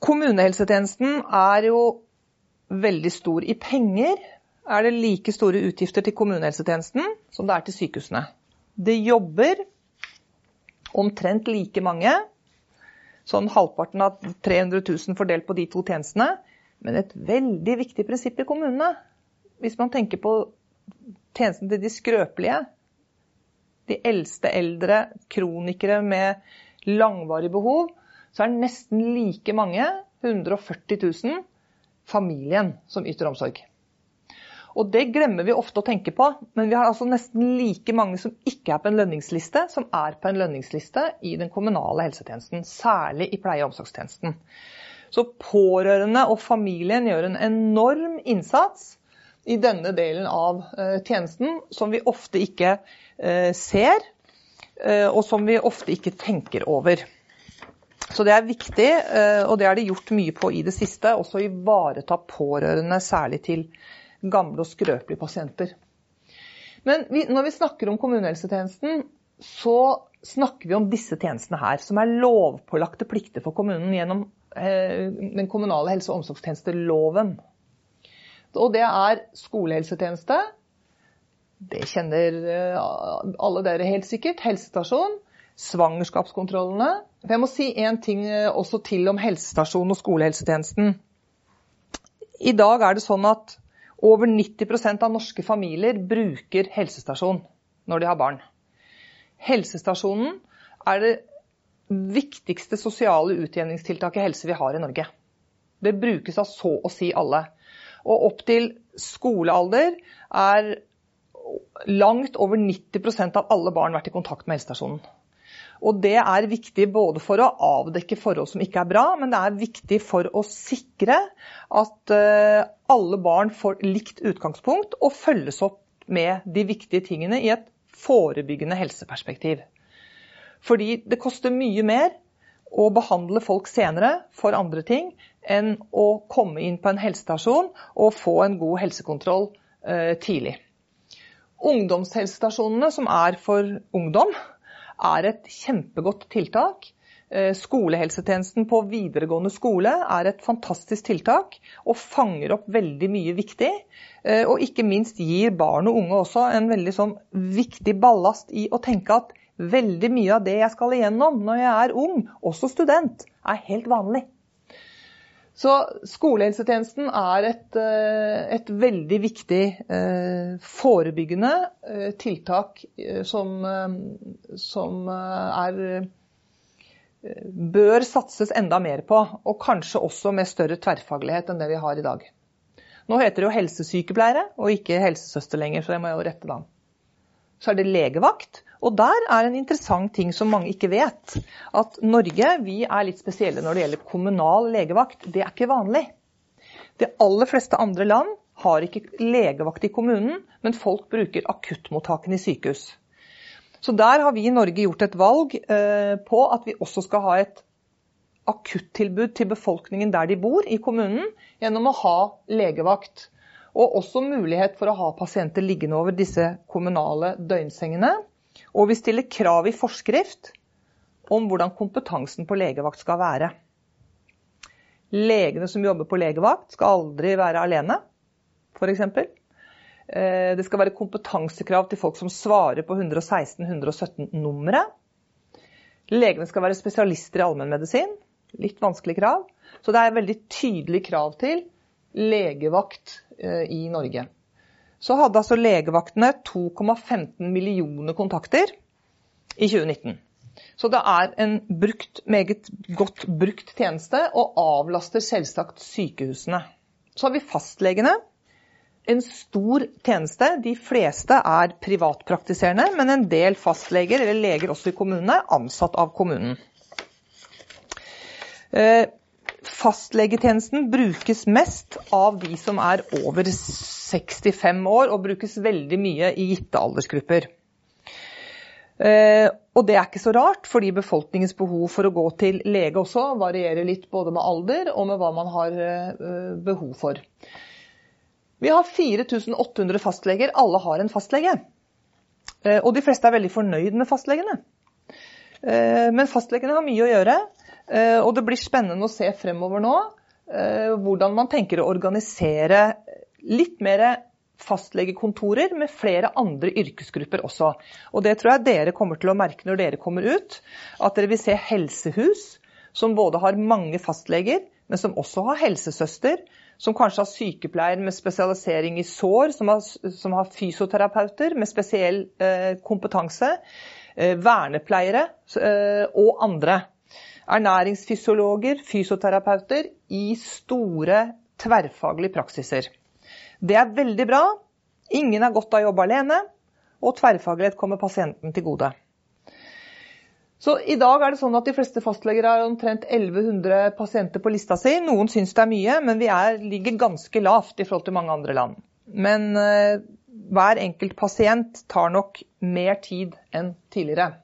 Kommunehelsetjenesten jo veldig stor. I penger det like store utgifter til kommunehelsetjenesten som det til sykehusene. Det jobber omtrent like mange, sånn halvparten av 300 000 fordelt på de to tjenestene, men et veldig viktig prinsipp i kommunene. Hvis man tenker på tjenesten til de skrøpelige, de eldste eldre, kronikere med langvarig behov, så det nesten like mange, 140 000, familien som yter omsorg. Og det glemmer vi ofte å tenke på, men vi har altså nesten like mange som ikke på en lønningsliste, som på en lønningsliste i den kommunale helsetjenesten, særlig i pleie- og omsorgstjenesten. Så pårørende og familien gjør en enorm innsats i denne delen av tjenesten, som vi ofte ikke ser, og som vi ofte ikke tenker over. Så det viktig, og det det gjort mye på i det siste, også å ivareta pårørende, særlig til gamle og skrøpelige pasienter. Men når vi snakker om kommunehelsetjenesten, så snakker vi om disse tjenestene her, som lovpålagte plikter for kommunen gjennom den kommunale helse- og omsorgstjenesteloven. Og det skolehelsetjeneste, det kjenner alle dere helt sikkert, helsestasjon, svangerskapskontrollene. Jeg må si en ting også til om helsestasjon og skolehelsetjenesten. I dag det sånn at over 90% av norske familier bruker helsestasjon når de har barn. Helsestasjonen det viktigste sosiale utjevningstiltaket i helse vi har i Norge. Det brukes av så å si alle. Og opp til skolealder langt over 90% av alle barn vært i kontakt med helsestasjonen. Og det viktig både for å avdekke forhold som ikke bra, men det viktig for å sikre at alle barn får likt utgangspunkt og følges opp med de viktige tingene i et forebyggende helseperspektiv. Fordi det koster mye mer å behandle folk senere for andre ting enn å komme inn på en helsestasjon og få en god helsekontroll tidlig. Ungdomshelsestasjonene, som for ungdom, et kjempegodt tiltak. Skolehelsetjenesten på videregående skole et fantastisk tiltak og fanger opp veldig mye viktig. Og ikke minst gir barn og unge også en veldig sånn viktig ballast i å tenke at veldig mye av det jeg skal igjennom når jeg ung, også student, helt vanlig. Så skolehelsetjenesten et veldig viktig forebyggende tiltak som bør satses enda mer på, og kanskje også med større tverrfaglighet enn det vi har i dag. Nå heter det jo helsesykepleiere, og ikke helsesøster lenger, så jeg må jo rette da. Så det legevakt, og der en interessant ting som mange ikke vet, at Norge, vi litt spesielle når det gjelder kommunal legevakt. Det ikke vanlig. De aller fleste andre land har ikke legevakt i kommunen, men folk bruker akuttmottakene i sykehus. Så der har vi i Norge gjort et valg på at vi også skal ha et akuttilbud til befolkningen der de bor i kommunen, gjennom å ha legevakt. Og også mulighet for å ha pasienter liggende over disse kommunale døgnsengene. Og vi stiller krav i forskrift om hvordan kompetansen på legevakt skal være. Legene som jobber på legevakt skal aldri være alene, for eksempel. Det skal være kompetansekrav til folk som svarer på 116-117 numre. Legene skal være spesialister i allmennmedisin. Litt vanskelig krav. Så det veldig tydelig krav til legevakt i Norge. Så hadde altså legevaktene 2,15 millioner kontakter i 2019. Så det en meget godt brukt tjeneste og avlaster selvsagt sykehusene. Så har vi fastlegene. En stor tjeneste. De fleste privatpraktiserende, men en del fastleger eller leger også i kommunene ansatt av kommunen. Fastlegetjenesten brukes mest av de som over 65 år og brukes veldig mye i gitte aldersgrupper. Og det ikke så rart, fordi befolkningens behov for å gå til lege også varierer litt både med alder og med hva man har behov for. Vi har 4800 fastleger, alle har en fastlege. Og de fleste veldig fornøyd med fastlegene. Men fastlegene har mye å gjøre. Og det blir spennende å se fremover nå hvordan man tenker å organisere litt mer fastlegekontorer med flere andre yrkesgrupper også. Og det tror jeg dere kommer til å merke når dere kommer ut, at dere vil se helsehus som både har mange fastleger, men som også har helsesøster, som kanskje har sykepleier med spesialisering i sår, som har fysioterapeuter med spesiell kompetanse, vernepleiere og andre. Ernæringsfysiologer, fysioterapeuter i store tverrfaglige praksiser. Det er veldig bra. Ingen har godt av å jobbe alene, og tverrfaglighet kommer pasienten til gode. Så i dag er det sånn at de fleste fastleger har omtrent 1100 pasienter på lista si. Noen synes det er mye, men vi ligger ganske lavt i forhold til mange andre land. Men hver enkelt pasient tar nok mer tid enn tidligere.